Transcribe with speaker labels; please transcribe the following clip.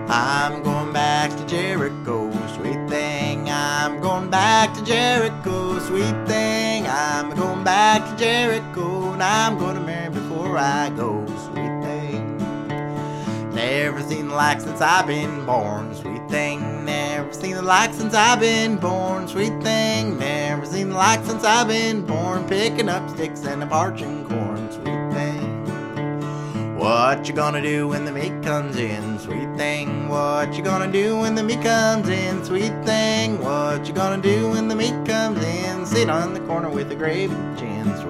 Speaker 1: I'm going back to Jericho, sweet thing. I'm going back to Jericho, sweet thing. I'm going back to Jericho, and I'm gonna marry before I go, sweet thing. Never seen the like since I've been born, sweet thing. Never seen the like since I've been born, sweet thing. Never seen the like since I've been born, picking up sticks and parching corn, sweet thing. What you gonna do when the meat comes in, sweet thing? What you gonna do when the meat comes in, sweet thing? What you gonna do when the meat comes in? Sit on the corner with a gravy chin,